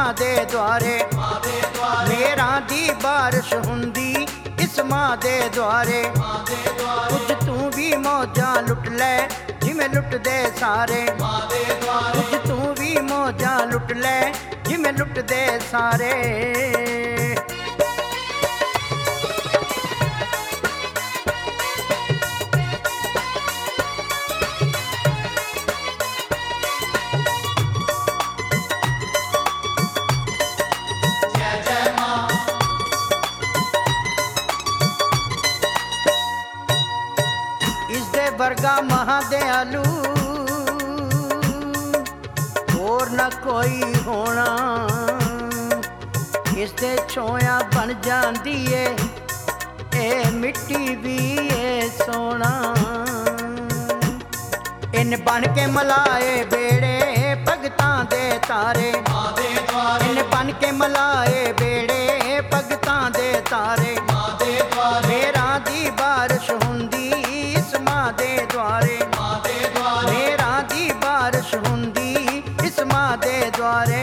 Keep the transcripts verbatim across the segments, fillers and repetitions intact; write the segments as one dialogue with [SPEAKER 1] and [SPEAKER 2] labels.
[SPEAKER 1] ਮਾਂ ਦੇ ਦੁਆਰੇ, ਮੇਰਾਂ ਦੀ ਬਾਰਿਸ਼ ਹੁੰਦੀ ਇਸ ਮਾਂ ਦੇ ਦੁਆਰੇ। ਕੁਝ ਤੂੰ ਵੀ ਮੌਜਾਂ ਲੁੱਟ ਲੈ ਜਿਵੇਂ ਲੁੱਟਦੇ ਸਾਰੇ, ਕੁਝ ਤੂੰ ਵੀ ਮੌਜਾਂ ਲੁੱਟ ਲੈ ਜਿਵੇਂ ਲੁੱਟਦੇ ਸਾਰੇ। ਵਰਗਾ ਮਹਾਦਿਆਲੂ ਹੋਰ ਨਾ ਕੋਈ ਹੋਣਾ, ਇਸ ਦੇ ਛੋਇਆ ਬਣ ਜਾਂਦੀ ਏ ਇਹ ਮਿੱਟੀ ਵੀ ਏ ਸੋਹਣਾ। ਇਨ ਬਣ ਕੇ ਮਲਾਏ ਬੇੜੇ ਭਗਤਾਂ ਦੇ ਤਾਰੇ, ਇਨ ਬਣ ਕੇ ਮਲਾਏ ਬੇੜੇ ਭਗਤਾਂ ਦੇ ਤਾਰੇ। ਮੇਰਾਂ ਦੀ ਬਾਰਿਸ਼ ਹੁੰਦੀ ਇਸ ਮਾਂ ਦੇ ਦੁਆਰੇ, ਮੇਰਾਂ ਦੀ ਬਾਰਿਸ਼ ਹੁੰਦੀ ਇਸ ਮਾਂ ਦੇ ਦੁਆਰੇ।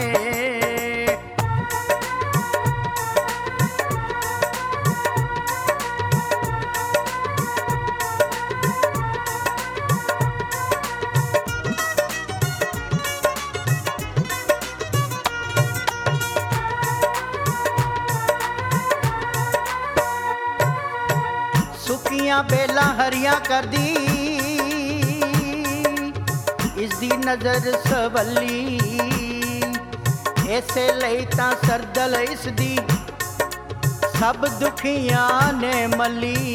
[SPEAKER 1] ਸੁੱਕੀਆਂ ਬੇਲਾਂ ਹਰੀਆਂ ਕਰਦੀ ਇਸ ਦੀ ਨਜ਼ਰ ਸਵੱਲੀ, ਇਸੇ ਲਈ ਤਾਂ ਸਰਦਲ ਇਸ ਦੀ ਸਭ ਦੁਖੀਆਂ ਨੇ ਮੱਲੀ।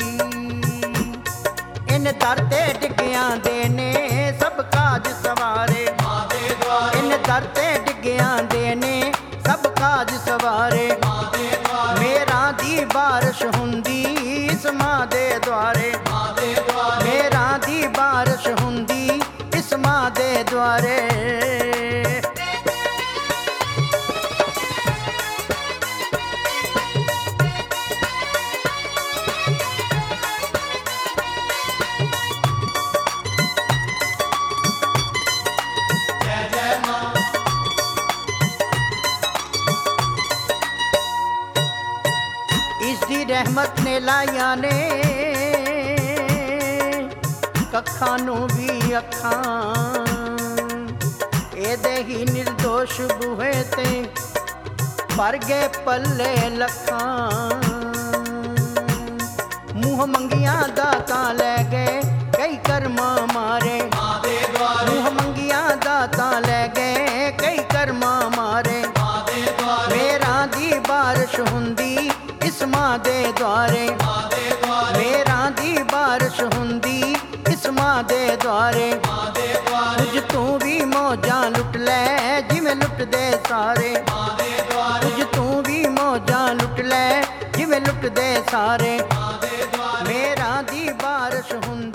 [SPEAKER 1] ਇਨ ਦਰ ਤੇ ਡਿੱਗਿਆਂ ਦੇ ਨੇ ਸਭ ਕਾਜ ਸਵਾਰੇ, ਇਨ ਦਰ ਤੇ ਡਿੱਗਿਆਂ ਦੇ ਨੇ ਸਭ ਕਾਜ ਸਵਾਰੇ। ਮੇਰਾਂ ਦੀ ਬਾਰਿਸ਼ ਹੁੰਦੀ ਇਸ ਮਾਂ ਦੇ ਦੁਆਰੇ, ਮੇਰਾਂ ਦੀ ਬਾਰਿਸ਼ ਹੁੰਦੀ ਇਸ ਮਾਂ ਦੇ ਦੁਆਰੇ। ਇਸਦੀ ਰਹਿਮਤ ਨੇ ਲਾਈਆਂ ਨੇ ਕੱਖਾਂ ਨੂੰ ਵੀ ਅੱਖਾਂ, ਇਹਦੇ ਹੀ ਨਿਰਦੋਸ਼ ਬੂਹੇ ਤੇ ਭਰ ਗਏ ਪੱਲੇ ਲੱਖਾਂ। ਮੂੰਹ ਮੰਗੀਆਂ ਦਾਤਾਂ ਲੈ ਗਏ ਕਈ ਕਰਮਾਂ ਮਾਰੇ, ਮੂੰਹ ਮੰਗੀਆਂ ਦਾਤਾਂ ਲੈ ਗਏ ਕਈ ਕਰਮਾਂ ਮਾਰੇ। ਮੇਰਾਂ ਦੀ ਬਾਰਿਸ਼ ਹੁੰਦੀ ਇਸ ਮਾਂ ਦੇ ਦੁਆਰੇ, ਮੇਰਾਂ ਦੀ ਬਾਰਿਸ਼ ਹੁੰਦੀ ਇਸ ਮਾਂ ਦੇ ਦੁਆਰੇ। ਕੁਝ ਤੂੰ ਵੀ ਮੌਜਾਂ ਲੁੱਟ ਲੈ ਜਿਵੇਂ ਲੁੱਟਦੇ ਸਾਰੇ, ਕੁਝ ਤੂੰ ਵੀ ਮੌਜਾਂ ਲੁੱਟ ਲੈ ਜਿਵੇਂ ਲੁੱਟਦੇ ਸਾਰੇ। ਮੇਰਾਂ ਦੀ ਬਾਰਿਸ਼ ਹੁੰਦੀ